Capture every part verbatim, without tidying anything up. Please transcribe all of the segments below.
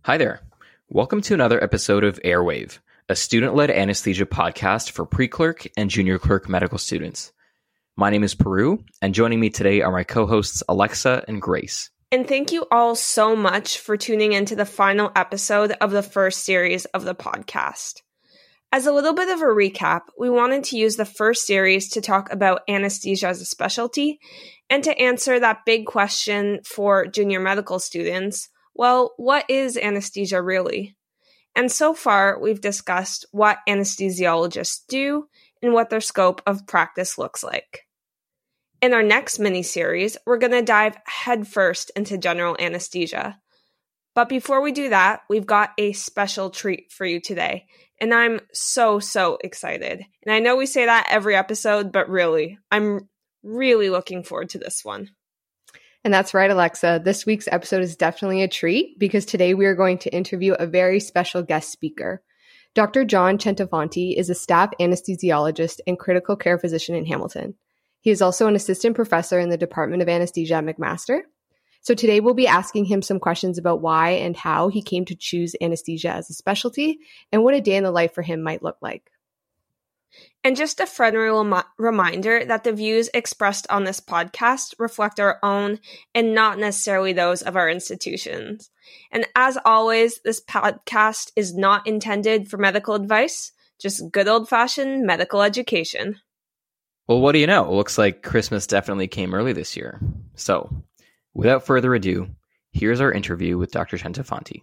Hi there. Welcome to another episode of Airwave, a student-led anesthesia podcast for pre-clerk and junior clerk medical students. My name is Peru, and joining me today are my co-hosts Alexa and Grace. And thank you all so much for tuning into the final episode of the first series of the podcast. As a little bit of a recap, we wanted to use the first series to talk about anesthesia as a specialty and to answer that big question for junior medical students. Well, what is anesthesia really? And so far, we've discussed what anesthesiologists do and what their scope of practice looks like. In our next mini-series, we're going to dive headfirst into general anesthesia. But before we do that, we've got a special treat for you today. And I'm so, so excited. And I know we say that every episode, but really, I'm really looking forward to this one. And that's right, Alexa. This week's episode is definitely a treat because today we are going to interview a very special guest speaker. Doctor John Centofanti is a staff anesthesiologist and critical care physician in Hamilton. He is also an assistant professor in the Department of Anesthesia at McMaster. So today we'll be asking him some questions about why and how he came to choose anesthesia as a specialty and what a day in the life for him might look like. And just a friendly rem- reminder that the views expressed on this podcast reflect our own and not necessarily those of our institutions. And as always, this podcast is not intended for medical advice, just good old-fashioned medical education. Well, what do you know? It looks like Christmas definitely came early this year. So, without further ado, here's our interview with Doctor Centofanti.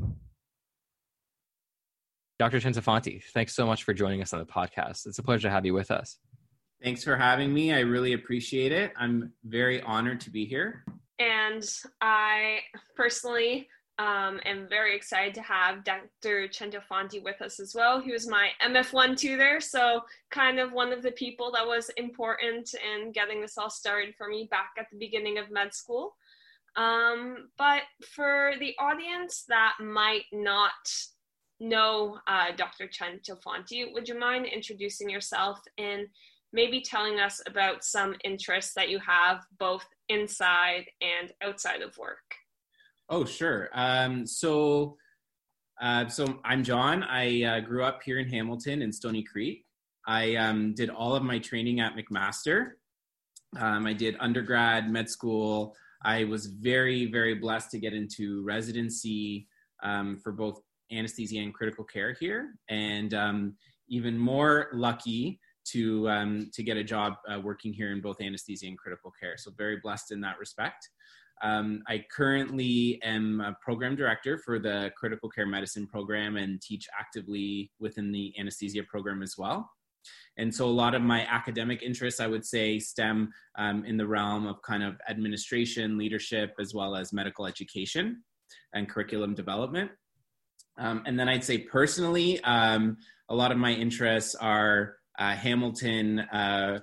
Doctor Centofanti, thanks so much for joining us on the podcast. It's a pleasure to have you with us. Thanks for having me. I really appreciate it. I'm very honored to be here. And I personally um, am very excited to have Doctor Centofanti with us as well. He was my M F one tutor, so kind of one of the people that was important in getting this all started for me back at the beginning of med school. Um, but for the audience that might not know uh, Doctor Centofanti, would you mind introducing yourself and maybe telling us about some interests that you have both inside and outside of work? Oh, sure. Um, so, uh, so I'm John. I uh, grew up here in Hamilton in Stony Creek. I um, did all of my training at McMaster. Um, I did undergrad, med school. I was very, very blessed to get into residency um, for both anesthesia and critical care here, and um, even more lucky to um, to get a job uh, working here in both anesthesia and critical care. So very blessed in that respect. Um, I currently am a program director for the critical care medicine program and teach actively within the anesthesia program as well. And so a lot of my academic interests, I would say, stem um, in the realm of kind of administration, leadership, as well as medical education and curriculum development. Um, and then I'd say personally, um, a lot of my interests are uh, Hamilton, uh,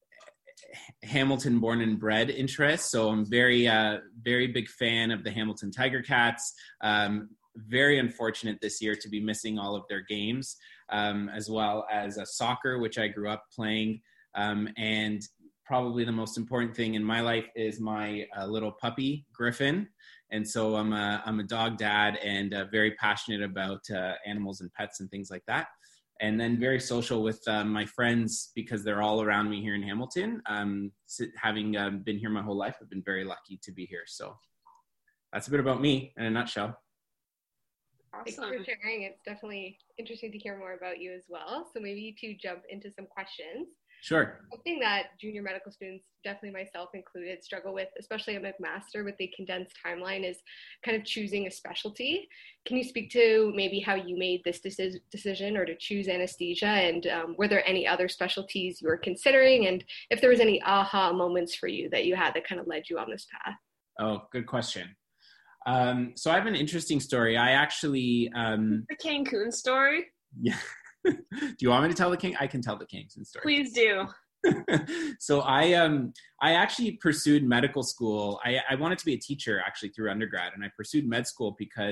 Hamilton born and bred interests. So I'm very, uh, very big fan of the Hamilton Tiger Cats. Um, very unfortunate this year to be missing all of their games, um, as well as uh, soccer, which I grew up playing. Um, and probably the most important thing in my life is my uh, little puppy, Griffin. And so I'm a, I'm a dog dad and uh, very passionate about uh, animals and pets and things like that. And then very social with uh, my friends because they're all around me here in Hamilton. Um, having uh, been here my whole life, I've been very lucky to be here. So that's a bit about me in a nutshell. Awesome. Thanks for sharing. It's definitely interesting to hear more about you as well. So maybe to jump into some questions. Sure. Something that junior medical students, definitely myself included, struggle with, especially at McMaster with the condensed timeline, is kind of choosing a specialty. Can you speak to maybe how you made this deci- decision or to choose anesthesia, and um, were there any other specialties you were considering, and if there was any aha moments for you that you had that kind of led you on this path? Oh, good question. Um, so I have an interesting story. I actually... Um, the Cancun story? Yeah. Do you want me to tell the king? I can tell the Cancun story. Please do. So I um I actually pursued medical school. I, I wanted to be a teacher actually through undergrad, and I pursued med school because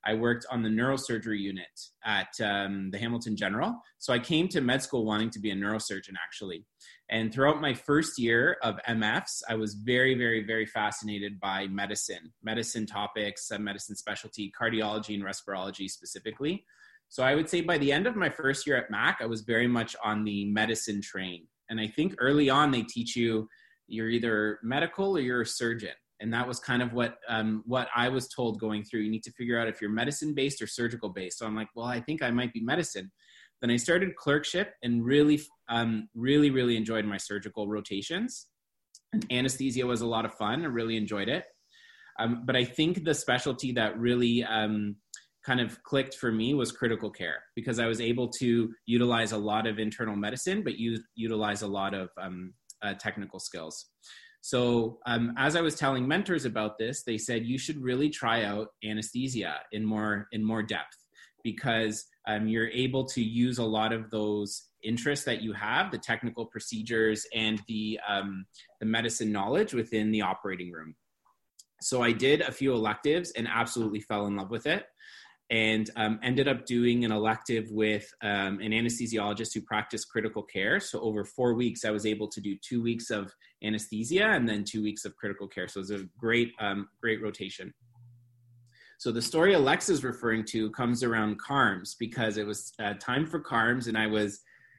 I worked on the neurosurgery unit at um, the Hamilton General. So I came to med school wanting to be a neurosurgeon, actually. And throughout my first year of M Fs, I was very, very, very fascinated by medicine, medicine topics, uh, medicine specialty, cardiology and respirology specifically. So I would say by the end of my first year at Mac, I was very much on the medicine train. And I think early on, they teach you you're either medical or you're a surgeon. And that was kind of what um, what I was told going through. You need to figure out if you're medicine-based or surgical-based. So I'm like, well, I think I might be medicine. Then I started clerkship and really, um, really, really enjoyed my surgical rotations. And anesthesia was a lot of fun. I really enjoyed it. Um, but I think the specialty that really um, kind of clicked for me was critical care, because I was able to utilize a lot of internal medicine, but use, utilize a lot of um, uh, technical skills. So um, as I was telling mentors about this, they said, you should really try out anesthesia in more, in more depth, because um, you're able to use a lot of those interests that you have, the technical procedures and the, um, the medicine knowledge within the operating room. So I did a few electives and absolutely fell in love with it. And um, ended up doing an elective with um, an anesthesiologist who practiced critical care. So over four weeks, I was able to do two weeks of anesthesia and then two weeks of critical care. So it was a great, um, great rotation. So the story Alexa's referring to comes around C A R M S, because it was uh, time for C A R M S, and I was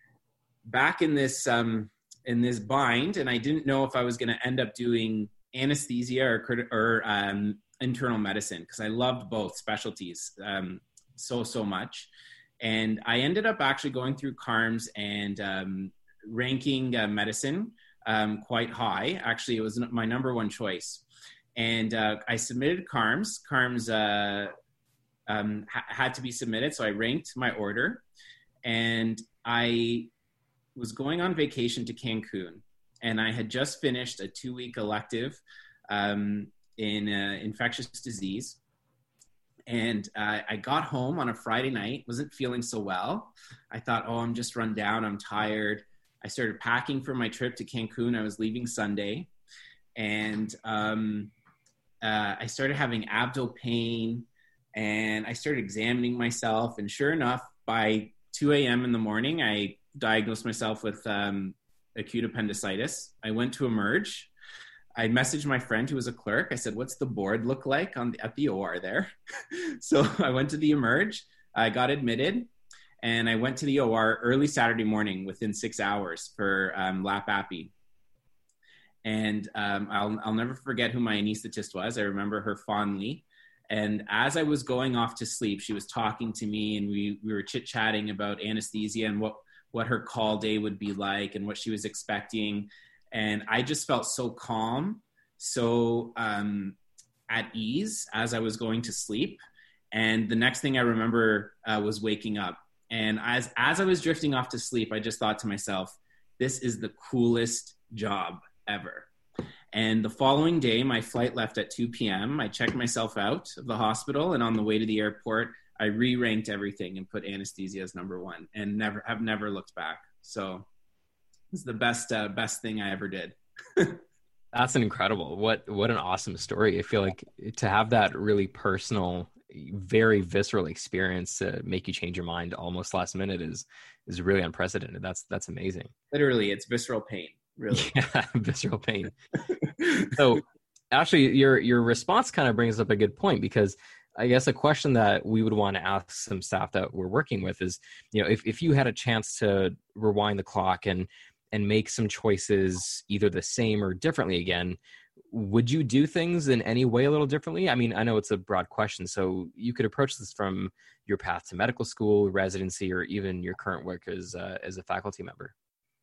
back in this um, in this bind, and I didn't know if I was going to end up doing anesthesia or, crit- or um, internal medicine, because I loved both specialties um, so, so much. And I ended up actually going through C A R M S and um, ranking uh, medicine um, quite high. Actually, it was my number one choice. And uh, I submitted C A R M S. C A R M S uh, um, ha- had to be submitted, so I ranked my order. And I was going on vacation to Cancun, and I had just finished a two-week elective um, in uh, infectious disease. And uh, I got home on a Friday night, wasn't feeling so well. I thought, oh, I'm just run down, I'm tired. I started packing for my trip to Cancun. I was leaving Sunday. And um, uh, I started having abdominal pain, and I started examining myself. And sure enough, by two a.m. in the morning, I diagnosed myself with um, acute appendicitis. I went to Emerge. I messaged my friend who was a clerk. I said, what's the board look like on the, at the O R there? So I went to the Emerge. I got admitted, and I went to the O R early Saturday morning within six hours for um, lap appy. And um, I'll, I'll never forget who my anesthetist was. I remember her fondly. And as I was going off to sleep, she was talking to me, and we, we were chit-chatting about anesthesia and what, what her call day would be like and what she was expecting. And I just felt so calm, so um, at ease as I was going to sleep. And the next thing I remember uh, was waking up. And as, as I was drifting off to sleep, I just thought to myself, this is the coolest job ever. And the following day, my flight left at two p.m. I checked myself out of the hospital, and on the way to the airport, I re-ranked everything and put anesthesia as number one, and never have never looked back. So it's the best uh, best thing I ever did. That's an incredible, what what an awesome story. I feel like to have that really personal, very visceral experience to make you change your mind almost last minute is is really unprecedented. That's that's amazing. Literally, it's visceral pain. Really, yeah, visceral pain. So, actually, your your response kind of brings up a good point, because I guess a question that we would want to ask some staff that we're working with is, you know, if if you had a chance to rewind the clock and and make some choices either the same or differently again, would you do things in any way a little differently? I mean, I know it's a broad question, so you could approach this from your path to medical school, residency, or even your current work as uh, as a faculty member.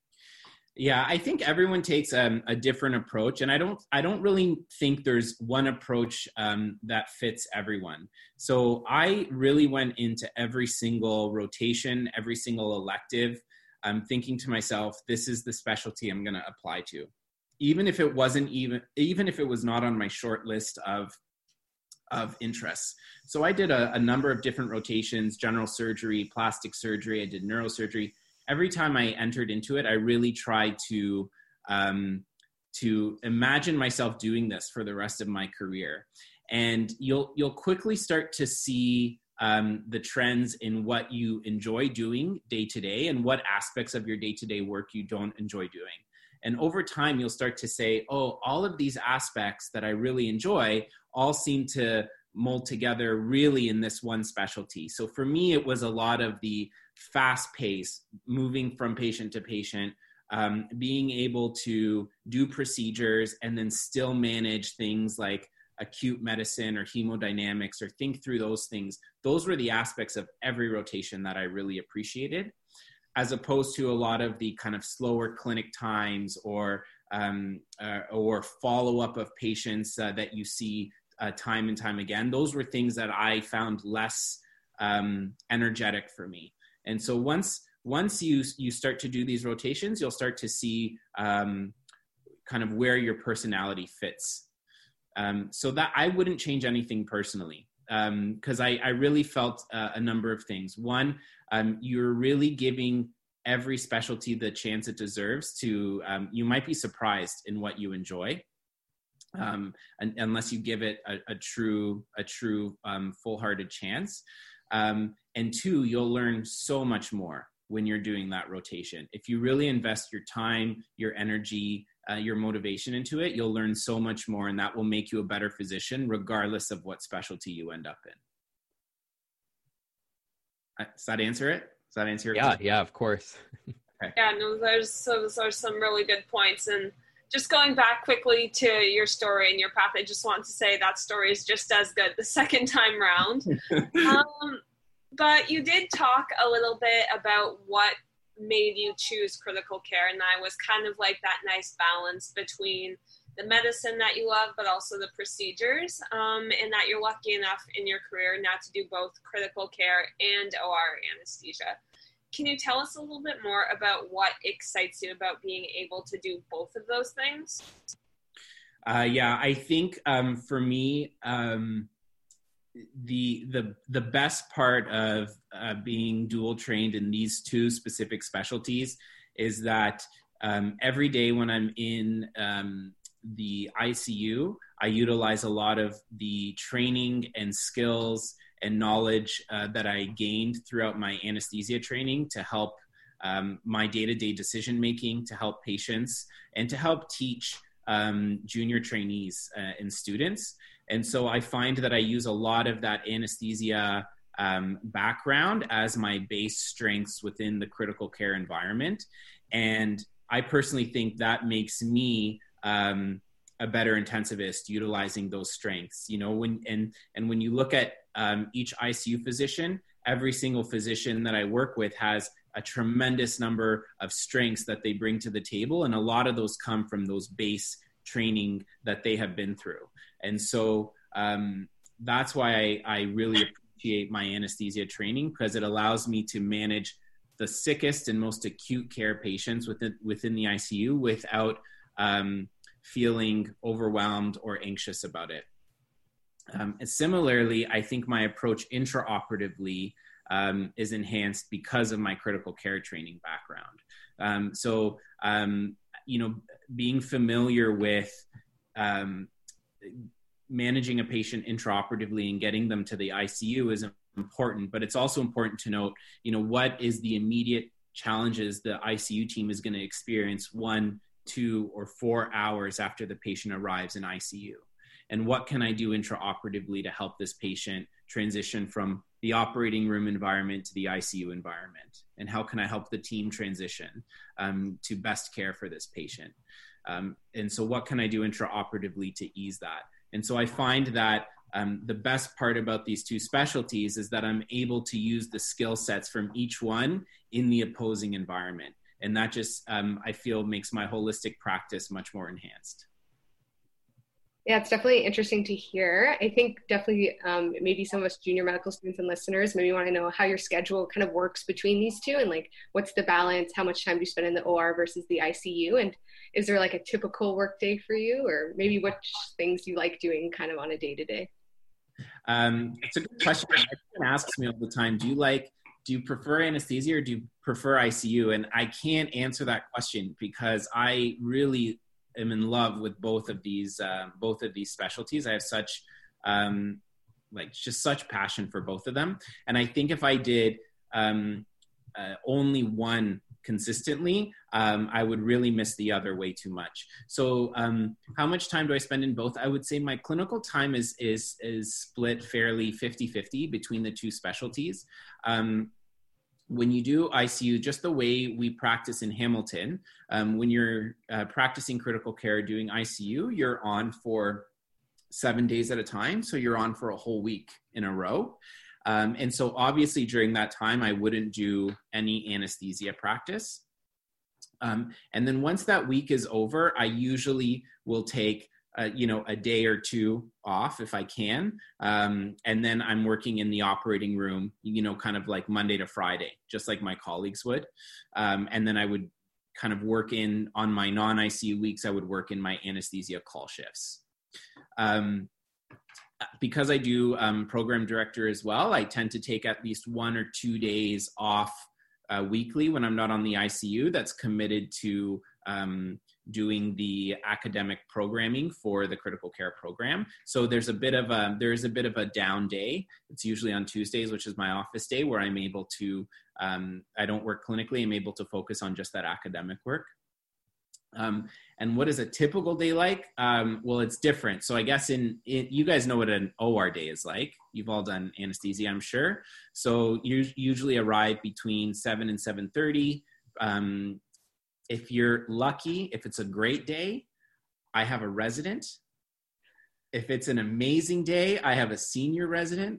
Yeah, I think everyone takes um, a different approach, and I don't I don't really think there's one approach um, that fits everyone. So I really went into every single rotation, every single elective, I'm thinking to myself, this is the specialty I'm going to apply to. Even if it wasn't even, even if it was not on my short list of, of interests. So I did a, a number of different rotations, general surgery, plastic surgery, I did neurosurgery. Every time I entered into it, I really tried to, um, to imagine myself doing this for the rest of my career. And you'll you'll quickly start to see um, the trends in what you enjoy doing day to day and what aspects of your day-to-day work you don't enjoy doing. And over time, you'll start to say, oh, all of these aspects that I really enjoy all seem to mold together really in this one specialty. So for me, it was a lot of the fast pace, moving from patient to patient, um, being able to do procedures and then still manage things like acute medicine or hemodynamics or think through those things. Those were the aspects of every rotation that I really appreciated, as opposed to a lot of the kind of slower clinic times or um, uh, or follow-up of patients uh, that you see uh, time and time again. Those were things that I found less um, energetic for me. And so once once you you start to do these rotations, you'll start to see um, kind of where your personality fits. Um, so that I wouldn't change anything personally, because um, I, I really felt uh, a number of things. One, um, you're really giving every specialty the chance it deserves to, um, you might be surprised in what you enjoy, um, un- unless you give it a, a true, a true um, full-hearted chance. Um, and two, you'll learn so much more when you're doing that rotation. If you really invest your time, your energy, uh, your motivation into it, you'll learn so much more, and that will make you a better physician regardless of what specialty you end up in. Uh, does that answer it? Does that answer your Yeah, question? yeah, of course. Okay. Yeah, no, there's, those are some really good points. And just going back quickly to your story and your path, I just want to say that story is just as good the second time round. um, but you did talk a little bit about what made you choose critical care, and that was kind of like that nice balance between the medicine that you love, but also the procedures, um, and that you're lucky enough in your career now to do both critical care and O R anesthesia. Can you tell us a little bit more about what excites you about being able to do both of those things? Uh, yeah, I think um, for me, um, the the the best part of uh, being dual trained in these two specific specialties is that um, every day when I'm in um, the I C U, I utilize a lot of the training and skills and knowledge uh, that I gained throughout my anesthesia training to help um, my day-to-day decision making, to help patients, and to help teach um, junior trainees uh, and students. And so I find that I use a lot of that anesthesia um, background as my base strengths within the critical care environment. And I personally think that makes me um, a better intensivist utilizing those strengths. You know, when and and when you look at um, each I C U physician, every single physician that I work with has a tremendous number of strengths that they bring to the table. And a lot of those come from those base training that they have been through. And so um, that's why I, I really appreciate my anesthesia training, because it allows me to manage the sickest and most acute care patients within, within the I C U without um, feeling overwhelmed or anxious about it. Um, and similarly, I think my approach intraoperatively um, is enhanced because of my critical care training background. Um, so, um, you know, being familiar with um, managing a patient intraoperatively and getting them to the I C U is important, but it's also important to note, you know, what is the immediate challenges the I C U team is going to experience one, two, or four hours after the patient arrives in I C U. And what can I do intraoperatively to help this patient transition from the operating room environment to the I C U environment? And how can I help the team transition um, to best care for this patient? Um, and so what can I do intraoperatively to ease that? And so I find that um, the best part about these two specialties is that I'm able to use the skill sets from each one in the opposing environment. And that just, um, I feel, makes my holistic practice much more enhanced. Yeah, it's definitely interesting to hear. I think definitely um, maybe some of us junior medical students and listeners maybe want to know how your schedule kind of works between these two, and like what's the balance, how much time do you spend in the O R versus the I C U, and is there like a typical work day for you, or maybe which things you like doing kind of on a day-to-day? Um, it's a good question. Everyone asks me all the time, do you like, do you prefer anesthesia or do you prefer I C U? And I can't answer that question because I really am in love with both of these, uh, both of these specialties. I have such um, like just such passion for both of them. And I think if I did um, uh, only one consistently, um, I would really miss the other way too much. So um, how much time do I spend in both? I would say my clinical time is is is split fairly fifty-fifty between the two specialties. Um, when you do I C U, just the way we practice in Hamilton, um, when you're uh, practicing critical care doing I C U, you're on for seven days at a time. So you're on for a whole week in a row. Um, and so obviously during that time, I wouldn't do any anesthesia practice. Um, and then once that week is over, I usually will take, uh, you know, a day or two off if I can. Um, and then I'm working in the operating room, you know, kind of like Monday to Friday, just like my colleagues would. Um, and then I would kind of work in on my non-I C U weeks, I would work in my anesthesia call shifts. Um, Because I do um, program director as well, I tend to take at least one or two days off uh, weekly when I'm not on the I C U that's committed to um, doing the academic programming for the critical care program. So there's a bit of a, there's a bit of a down day. It's usually on Tuesdays, which is my office day, where I'm able to, um, I don't work clinically, I'm able to focus on just that academic work. Um, and what is a typical day like? Um, well, it's different. So I guess in, in, you guys know what an O R day is like. You've all done anesthesia, I'm sure. So you usually arrive between seven and seven thirty. Um, if you're lucky, if it's a great day, I have a resident. If it's an amazing day, I have a senior resident.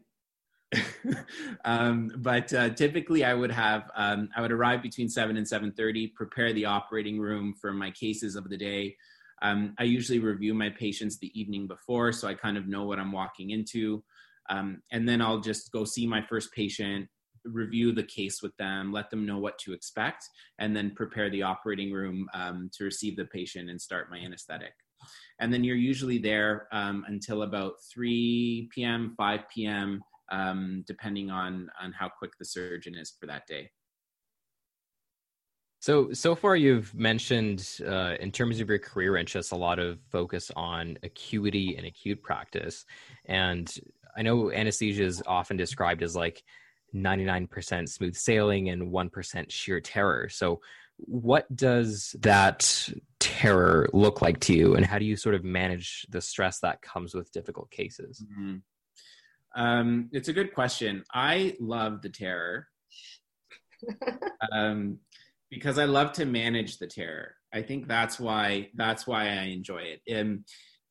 um, but uh, typically I would have, um, I would arrive between seven and seven thirty, prepare the operating room for my cases of the day. Um, I usually review my patients the evening before, so I kind of know what I'm walking into. Um, and then I'll just go see my first patient, review the case with them, let them know what to expect, and then prepare the operating room um, to receive the patient and start my anesthetic. And then you're usually there um, until about three p.m., five p.m., Um, depending on, on how quick the surgeon is for that day. So, so far you've mentioned, uh, in terms of your career interests, a lot of focus on acuity and acute practice. And I know anesthesia is often described as like ninety-nine percent smooth sailing and one percent sheer terror. So what does that terror look like to you? And how do you sort of manage the stress that comes with difficult cases? Mm-hmm. Um, it's a good question. I love the terror um, because I love to manage the terror. I think that's why, that's why I enjoy it. Um,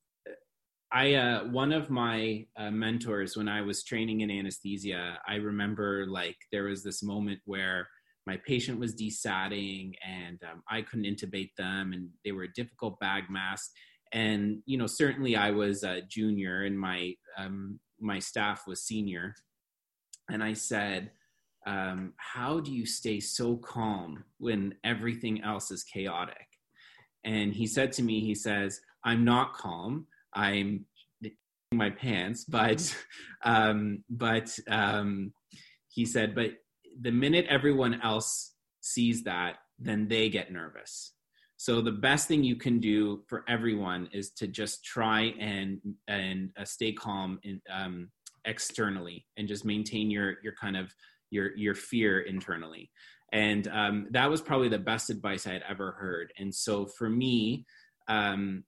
I, uh, one of my uh, mentors, when I was training in anesthesia, I remember like there was this moment where my patient was desatting and um, I couldn't intubate them and they were a difficult bag mask. And, you know, certainly I was a junior and my, um, my staff was senior. And I said, um, how do you stay so calm when everything else is chaotic? And he said to me, he says, I'm not calm. I'm in my pants, but, um, but um, he said, but the minute everyone else sees that, then they get nervous. So the best thing you can do for everyone is to just try and and uh, stay calm in, um, externally, and just maintain your your kind of your your fear internally. And um, that was probably the best advice I had ever heard. And so for me, um,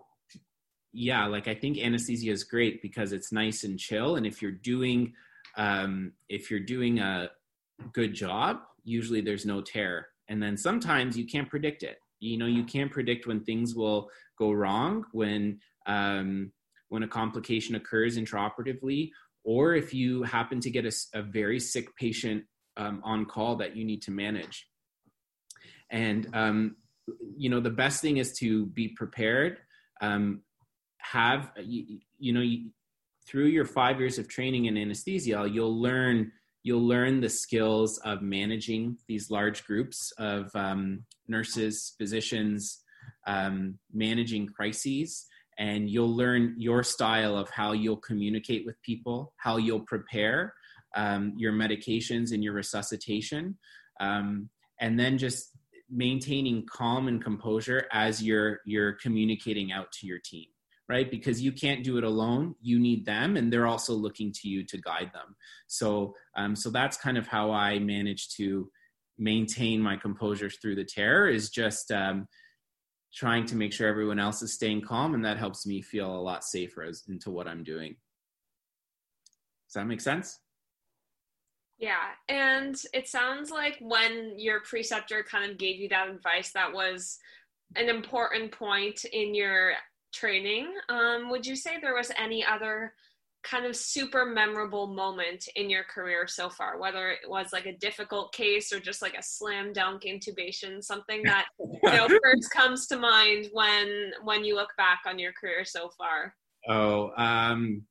yeah, like I think anesthesia is great because it's nice and chill. And if you're doing um, if you're doing a good job, usually there's no terror. And then sometimes you can't predict it. You know, you can't predict when things will go wrong, when um, when a complication occurs intraoperatively, or if you happen to get a, a very sick patient um, on call that you need to manage. And, um, you know, the best thing is to be prepared, um, have, you, you know, you, through your five years of training in anesthesia, you'll learn You'll learn the skills of managing these large groups of um, nurses, physicians, um, managing crises, and you'll learn your style of how you'll communicate with people, how you'll prepare um, your medications and your resuscitation, um, and then just maintaining calm and composure as you're you're communicating out to your team, right? Because you can't do it alone. You need them, and they're also looking to you to guide them. So, um, so that's kind of how I manage to maintain my composure through the tear, is just um, trying to make sure everyone else is staying calm, and that helps me feel a lot safer as into what I'm doing. Does that make sense? Yeah, and it sounds like when your preceptor kind of gave you that advice, that was an important point in your training. Um, would you say there was any other kind of super memorable moment in your career so far, whether it was like a difficult case or just like a slam dunk intubation, something that, you know, first comes to mind when when you look back on your career so far? Oh, um,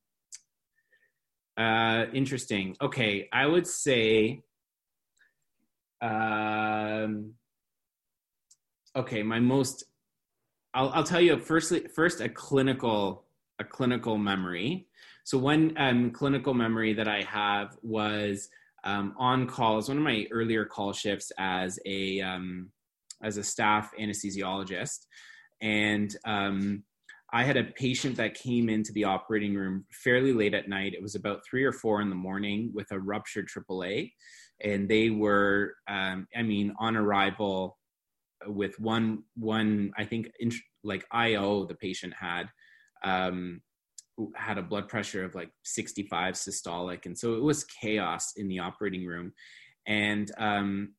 uh, interesting. Okay, I would say, um, okay, my most, I'll, I'll tell you firstly, first a clinical, a clinical memory. So one um, clinical memory that I have was um, on call. It was one of my earlier call shifts as a um, as a staff anesthesiologist, and um, I had a patient that came into the operating room fairly late at night. It was about three or four in the morning with a ruptured triple A, and they were, um, I mean, on arrival with one one I think int- like I O the patient had. Um, had a blood pressure of like sixty-five systolic. And so it was chaos in the operating room. And um,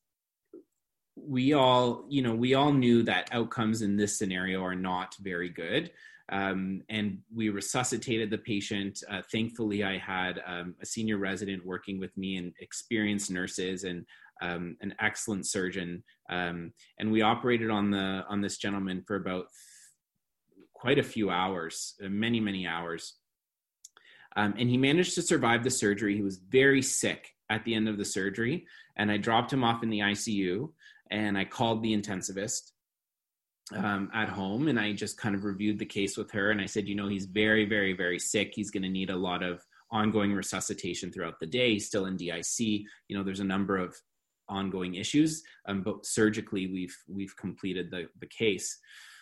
we all, you know, we all knew that outcomes in this scenario are not very good. Um, and we resuscitated the patient. Uh, thankfully, I had um, a senior resident working with me and experienced nurses and um, an excellent surgeon. Um, and we operated on the on this gentleman for about quite a few hours, many, many hours. Um, and he managed to survive the surgery. He was very sick at the end of the surgery. And I dropped him off in the I C U, and I called the intensivist um, at home. And I just kind of reviewed the case with her. And I said, you know, he's very, very, very sick. He's going to need a lot of ongoing resuscitation throughout the day. He's still in D I C. You know, there's a number of ongoing issues, um, but surgically we've, we've completed the, the case.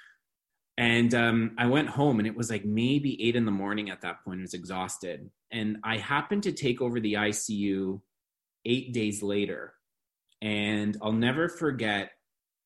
And um, I went home, and it was like maybe eight in the morning at that point. I was exhausted. And I happened to take over the I C U eight days later. And I'll never forget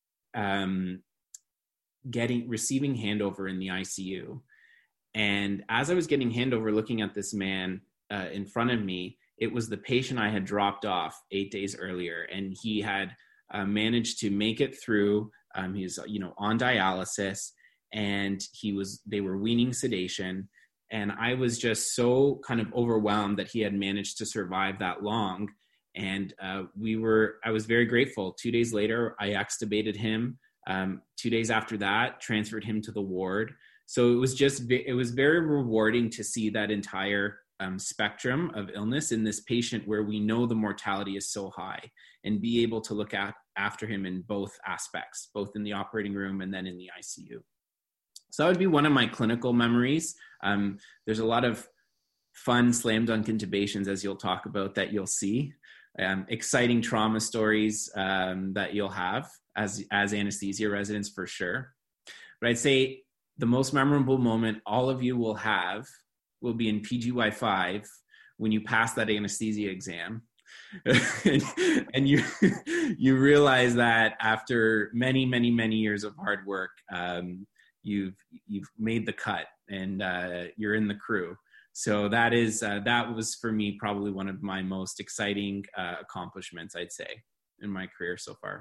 um, getting, receiving handover in the I C U. And as I was getting handover, looking at this man uh, in front of me, it was the patient I had dropped off eight days earlier. And he had uh, managed to make it through. Um, he was, you know, on dialysis. And he was, they were weaning sedation. And I was just so kind of overwhelmed that he had managed to survive that long. And uh, we were, I was very grateful. Two days later, I extubated him. Um, two days after that, transferred him to the ward. So it was just, it was very rewarding to see that entire um, spectrum of illness in this patient where we know the mortality is so high, and be able to look at after him in both aspects, both in the operating room and then in the I C U. So that would be one of my clinical memories. Um, there's a lot of fun slam dunk intubations, as you'll talk about, that you'll see. Um, exciting trauma stories um, that you'll have as, as anesthesia residents, for sure. But I'd say the most memorable moment all of you will have will be in P G Y five when you pass that anesthesia exam. and, and you you realize that after many, many, many years of hard work, um, you've you've made the cut, and uh, you're in the crew. So that is uh, that was for me probably one of my most exciting uh, accomplishments, I'd say, in my career so far.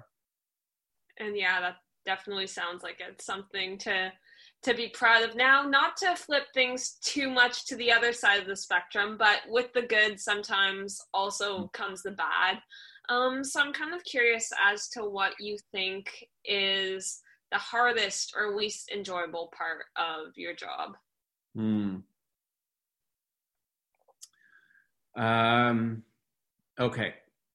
And yeah, that definitely sounds like it's something to to be proud of. Now, not to flip things too much to the other side of the spectrum, but with the good sometimes also comes the bad. Um, so I'm kind of curious as to what you think is the hardest or least enjoyable part of your job. Hmm. Um, okay.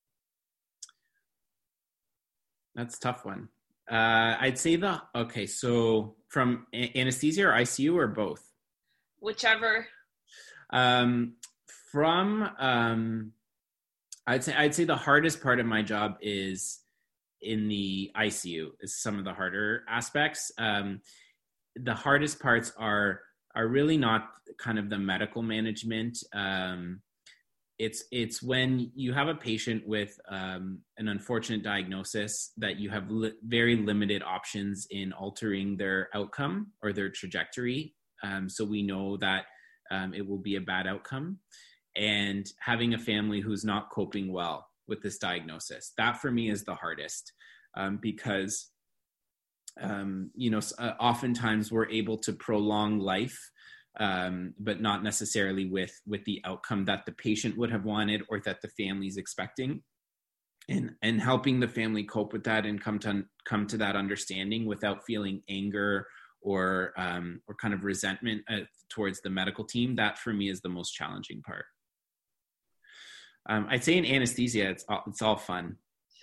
That's a tough one. Uh, I'd say the, okay, so from a- anesthesia or I C U or both? Whichever. Um, from, um, I'd say, I'd say the hardest part of my job is in the I C U, is some of the harder aspects. Um, the hardest parts are are really not kind of the medical management. Um, it's it's when you have a patient with um, an unfortunate diagnosis that you have li- very limited options in altering their outcome or their trajectory. Um, so we know that um, it will be a bad outcome. And having a family who's not coping well with this diagnosis, that for me is the hardest, um, because um, you know, uh, oftentimes we're able to prolong life, um, but not necessarily with with the outcome that the patient would have wanted or that the family's expecting, and and helping the family cope with that and come to come to that understanding without feeling anger or um, or kind of resentment uh, towards the medical team. That for me is the most challenging part. Um, I'd say in anesthesia, it's all, it's all fun.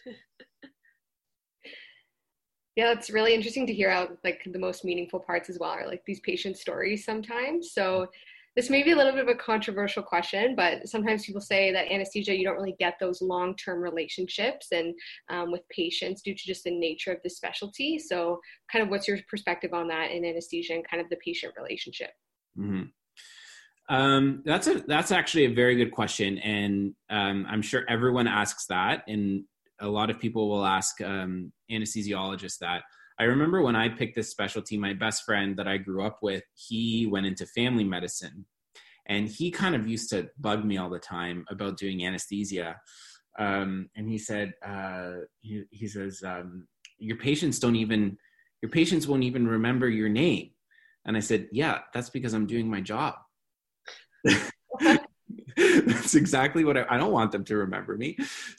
Yeah, it's really interesting to hear out like the most meaningful parts as well are like these patient stories sometimes. So this may be a little bit of a controversial question, but sometimes people say that anesthesia, you don't really get those long-term relationships and um, with patients due to just the nature of the specialty. So kind of what's your perspective on that in anesthesia and kind of the patient relationship? Mm-hmm. Um, that's a, that's actually a very good question. And um, I'm sure everyone asks that. And a lot of people will ask um, anesthesiologists that. I remember when I picked this specialty, my best friend that I grew up with, he went into family medicine, and he kind of used to bug me all the time about doing anesthesia. Um, and he said, uh, he, he says, um, your patients don't even, your patients won't even remember your name. And I said, yeah, that's because I'm doing my job. That's exactly what I, I don't want them to remember me.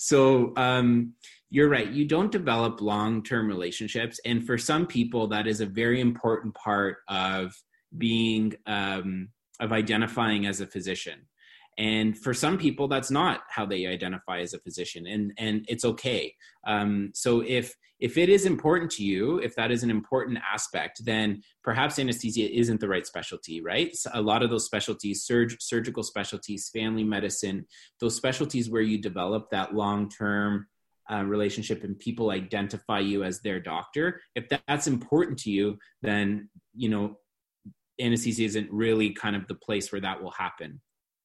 So um, you're right. You don't develop long-term relationships. And for some people, that is a very important part of being, um, of identifying as a physician. And for some people, that's not how they identify as a physician, and, and it's okay. Um, so if if it is important to you, if that is an important aspect, then perhaps anesthesia isn't the right specialty, right? So a lot of those specialties, surg- surgical specialties, family medicine, those specialties where you develop that long-term uh, relationship and people identify you as their doctor, if that, that's important to you, then, you know, anesthesia isn't really kind of the place where that will happen.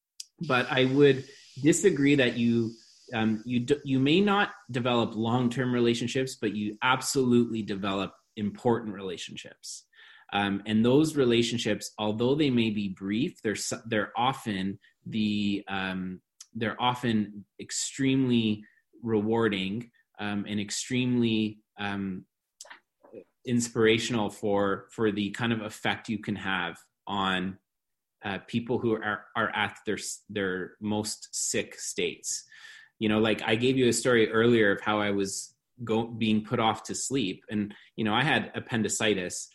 But I would disagree that you um, you d- you may not develop long-term relationships, but you absolutely develop important relationships. Um, and those relationships, although they may be brief, they're they're often the um, they're often extremely rewarding um, and extremely um, inspirational for for the kind of effect you can have on Uh, people who are are at their their most sick states. You know, like I gave you a story earlier of how I was go, being put off to sleep. And, you know, I had appendicitis,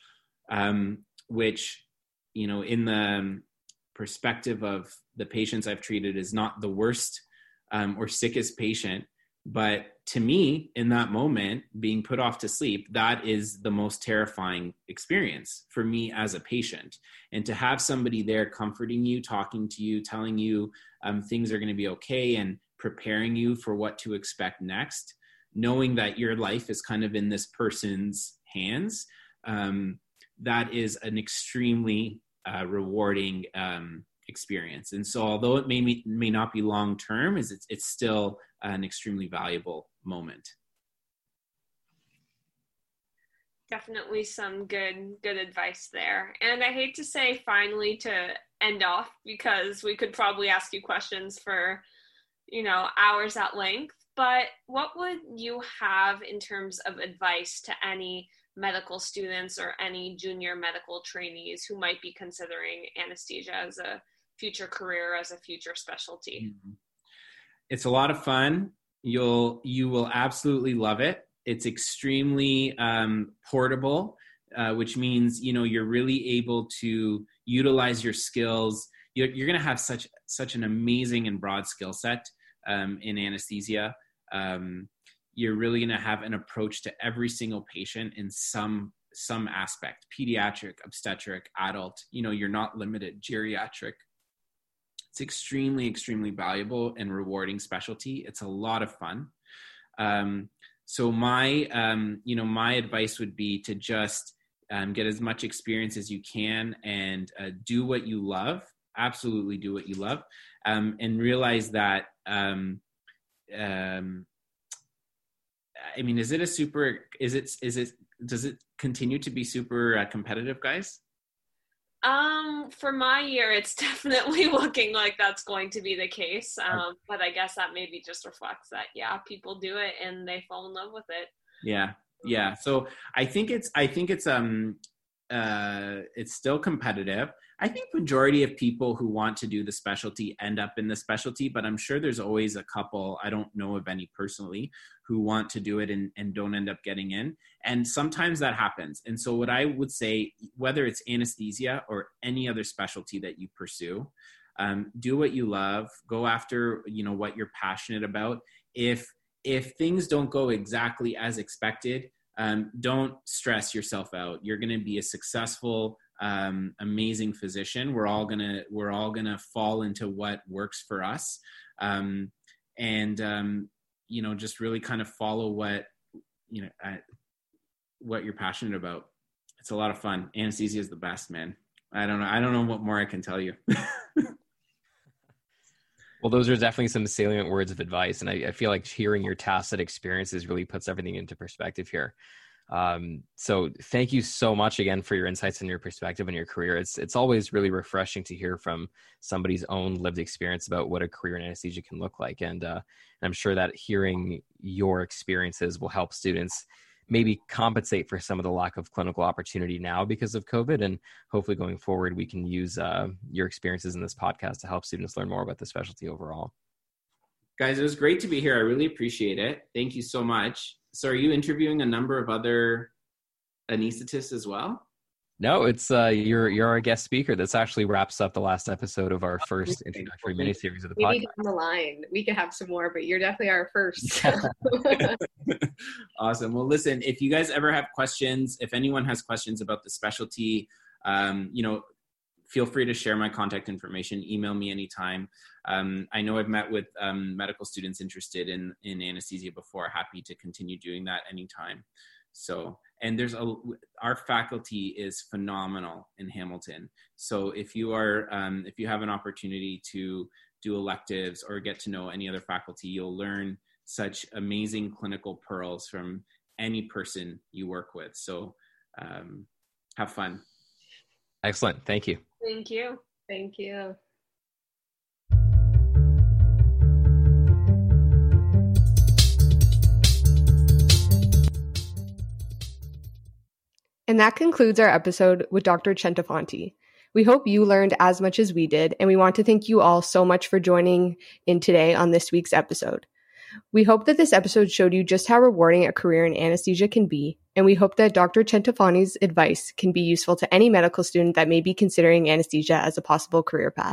um, which, you know, in the perspective of the patients I've treated is not the worst um, or sickest patient. But to me, in that moment, being put off to sleep, that is the most terrifying experience for me as a patient. And to have somebody there comforting you, talking to you, telling you um, things are going to be okay and preparing you for what to expect next, knowing that your life is kind of in this person's hands, um, that is an extremely uh, rewarding um, experience. And so although it may may not be long-term, is it's, it's still an extremely valuable moment. Definitely some good, good advice there. And I hate to say finally to end off, because we could probably ask you questions for, you know, hours at length, but what would you have in terms of advice to any medical students or any junior medical trainees who might be considering anesthesia as a future career, as a future specialty? It's a lot of fun. You'll, you will absolutely love it. It's extremely um, portable, uh, which means, you know, you're really able to utilize your skills. You're, you're going to have such, such an amazing and broad skill set um, in anesthesia. Um, you're really going to have an approach to every single patient in some, some aspect, pediatric, obstetric, adult, you know, you're not limited, geriatric. It's extremely, extremely valuable and rewarding specialty. It's a lot of fun. Um, so my, um, you know, my advice would be to just um, get as much experience as you can, and uh, do what you love. Absolutely do what you love, um, and realize that, um, um, I mean, is it a super, is it, is it, does it continue to be super uh, competitive, guys? Um, for my year, it's definitely looking like that's going to be the case. Um, but I guess that maybe just reflects that, yeah, people do it and they fall in love with it. Yeah. Yeah. So I think it's, I think it's, um, uh, it's still competitive. I think majority of people who want to do the specialty end up in the specialty, but I'm sure there's always a couple, I don't know of any personally, who want to do it and, and don't end up getting in. And sometimes that happens. And so what I would say, whether it's anesthesia or any other specialty that you pursue, um, do what you love, go after, you know, what you're passionate about. If, if things don't go exactly as expected, um, don't stress yourself out. You're going to be a successful, um, amazing physician. We're all going to, we're all going to fall into what works for us. Um, and, um, you know, just really kind of follow what, you know, uh, what you're passionate about. It's a lot of fun. Anesthesia is the best, man. I don't know. I don't know what more I can tell you. Well, those are definitely some salient words of advice. And I, I feel like hearing your tacit experiences really puts everything into perspective here. Um, so thank you so much again for your insights and your perspective and your career. It's it's always really refreshing to hear from somebody's own lived experience about what a career in anesthesia can look like. And, uh, and I'm sure that hearing your experiences will help students maybe compensate for some of the lack of clinical opportunity now because of COVID. And hopefully going forward, we can use uh, your experiences in this podcast to help students learn more about the specialty overall. Guys, it was great to be here. I really appreciate it. Thank you so much. So are you interviewing a number of other anesthetists as well? No, it's uh, you're you're our guest speaker. This actually wraps up the last episode of our first introductory miniseries of the podcast. Maybe down the line we can have some more, but you're definitely our first. Awesome. Well, listen, if you guys ever have questions, if anyone has questions about the specialty, um, you know, feel free to share my contact information. Email me anytime. Um, I know I've met with um, medical students interested in in anesthesia before. Happy to continue doing that anytime. So, and there's a, our faculty is phenomenal in Hamilton. So if you are, um, if you have an opportunity to do electives or get to know any other faculty, you'll learn such amazing clinical pearls from any person you work with. So um, have fun. Excellent. Thank you. Thank you. Thank you. And that concludes our episode with Doctor Centofanti. We hope you learned as much as we did, and we want to thank you all so much for joining in today on this week's episode. We hope that this episode showed you just how rewarding a career in anesthesia can be, and we hope that Doctor Centofanti's advice can be useful to any medical student that may be considering anesthesia as a possible career path.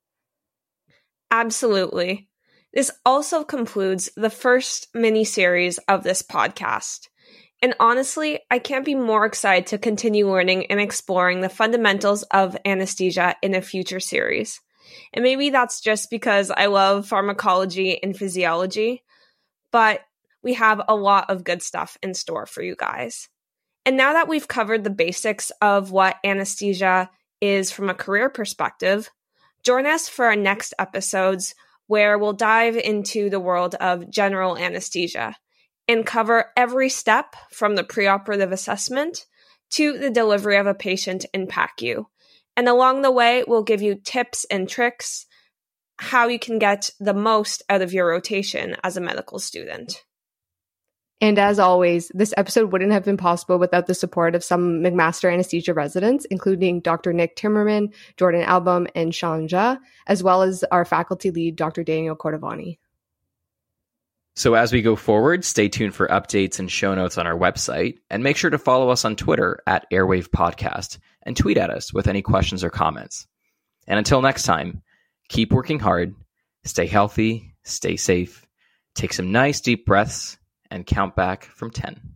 Absolutely. This also concludes the first mini-series of this podcast. And honestly, I can't be more excited to continue learning and exploring the fundamentals of anesthesia in a future series. And maybe that's just because I love pharmacology and physiology, but we have a lot of good stuff in store for you guys. And now that we've covered the basics of what anesthesia is from a career perspective, join us for our next episodes where we'll dive into the world of general anesthesia and cover every step from the preoperative assessment to the delivery of a patient in P A C U. And along the way, we'll give you tips and tricks how you can get the most out of your rotation as a medical student. And as always, this episode wouldn't have been possible without the support of some McMaster anesthesia residents, including Doctor Nick Timmerman, Jordan Album, and Sean Jha, as well as our faculty lead, Doctor Daniel Cordovani. So as we go forward, stay tuned for updates and show notes on our website, and make sure to follow us on Twitter at Airwave Podcast and tweet at us with any questions or comments. And until next time, keep working hard, stay healthy, stay safe, take some nice deep breaths, and count back from ten.